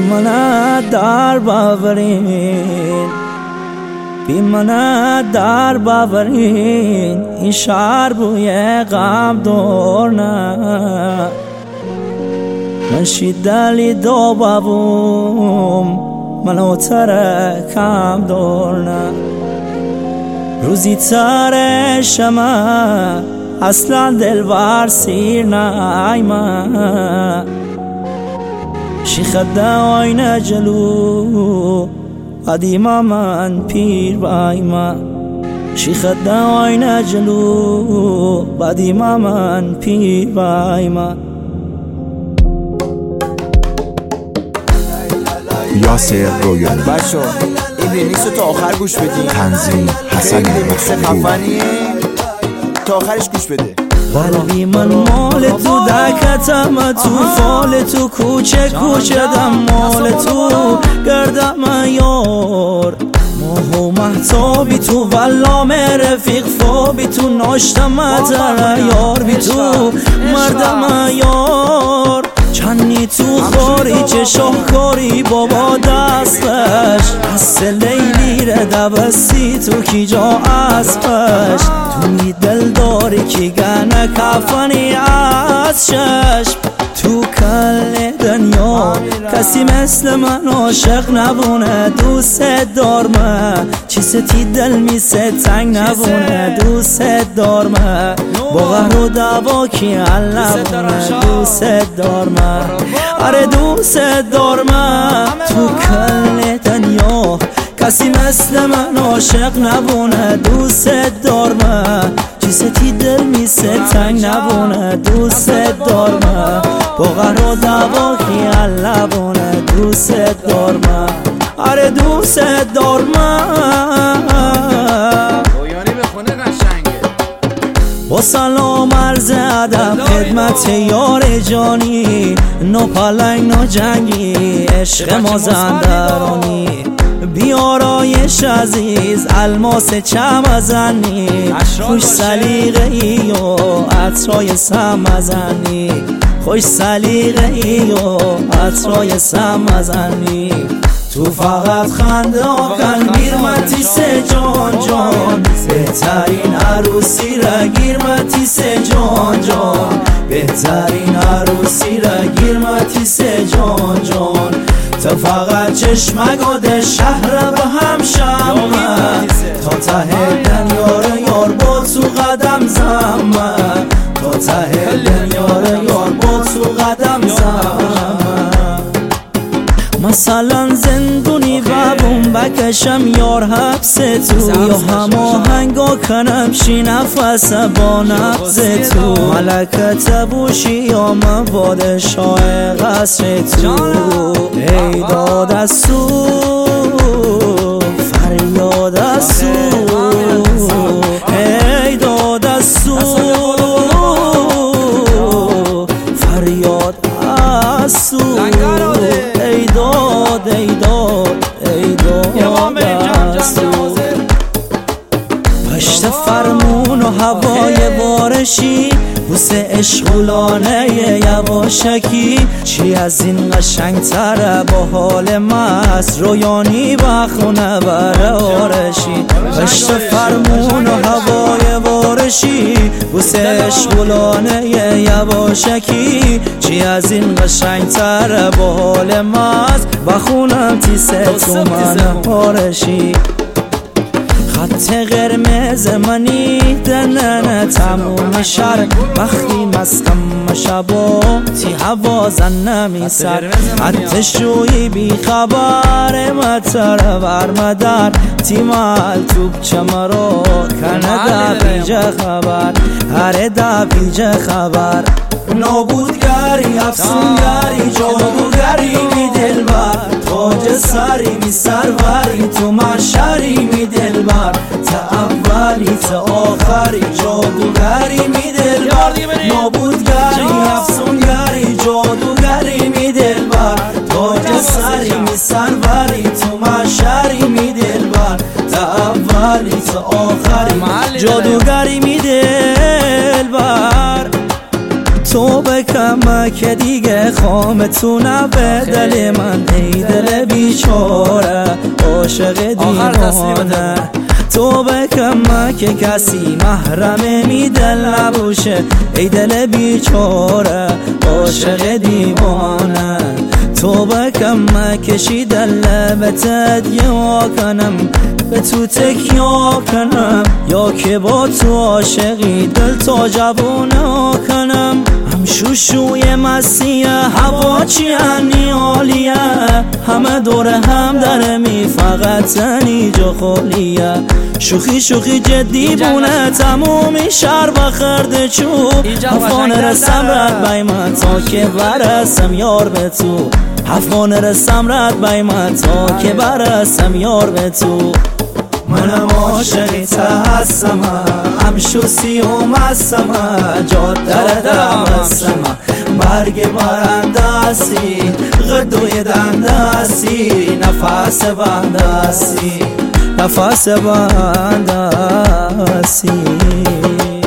منت در باورین، بی منت در باورین، این شهر بوی غم دور نه. من شیدلی دو بابوم منو ترکم دور نه. روزی تر شما اصلا دلبر سیر نایما. شیخ دواین جلو قدیما من پیر بایما. شیخ دواین جلو قدیما من پیر بایما. یاسر رویانی بچه این ریمیکس رو تا آخر گوش بدین. تنظیم حسن خفنیه، تا آخرش گوش بده. قلبی من مال تو، دکتم تو، فال تو، کوچه کوچه دم مال تو، گردم یار ماه و محتابی تو، ولام رفیق فابی تو، ناشتم تر یار بی تو، مردم یار چنی تو خوری چه شاهکاری بابا دستش، حس لیلی ره دبستی تو کی جا اسبش، تو می دل داری کی گنه کفنی از چشم، تو کل دنیا کسی مثل من عاشق نبونه، دوست دارمه چیستی دل میسه تنگ نبونه، دوست دارمه با قهر و دوا کی حل نبونه، دوست دارمه آره دوست دارمه، تو کل دنیا کسی مثل من عاشق نبونه، دوست دارمه چیستی دل میسه تنگ نبونه، دوست دارمه با قهر و دوا کی حل نبونه، دوست دارمه آره دوست دارمه. رویانی به خونه قشنگه. با سلام عرض ادب خدمت یار جانی، نو پلنگ نو جنگی عشق مازندرانی، بیارایش عزیز الماس چمزنی، خوش سلیقه ای و عطرای سمزنی، خوش سلیقه ای و عطرای سمزنی، تو فقط خنده آکن گیرمتی سه جان جان، بهترین عروسی را گیرمتی سه جان جان، بهترین عروسی را گیرمتی سه جان جان، تا فقط چشمگاد شهر به هم شمه، تا ته دنیار یار با تو قدم زمه، تا ته دنیار یار با تو قدم زمه. مثلا زندونی بابون بکشم یار حبس تو، یا هماهنگا کنم شی نفس با نبض تو، ملکت بوشی یا من پادشاه قصر تو، ای داد از سو فریاد از سو، ای داد از سو فریاد از سو، ای داد ای داد ای داد از تو، پشت فرمون و هوای بارشی، بوس عشقولانه یواشکی، چی از این قشنگ تره با حال مست، رویانی بخونه بره آرشی، پشت فرمون و هوای بارشی، بوس عشقولانه یواشکی، چی از این قشنگ تره با حال مست، بخونم تیسه تو من آرشی، خط قرمز منی دننه تموم شهر، وقتی مستم شبا تی حوازن نمی سر، حتی شوی بی خبر متر برمدر، تی مال توب چمرو کنه دا بیجه خبر، هره دا بیجه خبر، نابودگری افسونگری جادوگری می دلبر، تاج سری می سروری تو محشری می دلبر، تا اولی تا آخری جادوگری می دلبر، نابودگری افسونگری جادوگری می دلبر، تاج سری می سروری تو محشری می دلبر، تا اولی تا آخری جادوگری می دلبر، تو به به کمک دیگه خامتونه به دل من، ای دل بیچاره عاشق دیوانه. تو به کمک کسی محرم می دل نبوشه، ای دل بیچاره عاشق دیوانه. تو به کمک کشی دل به تدیا کنم، به تو تکیا کنم، یا که با تو عاشقی دل تا جوونه کنم. هم شوشوی مسیح هوا چی عالیه، همه دور هم درمی فقط تنی جا خالیه. شوخی شوخی جدی بونه تمومی شهر بخرده چو، افغان رسم رد بیمه تا که برسم یار به تو، افغان رسم رد بیمه تا که برسم یار به تو. منم عاشقی هستم، هم شوسی و مستم، جاده درمستم، برگ برنده هستی، غدوی دنده هستی، نفس بنده هستی، نفس بنده هستی.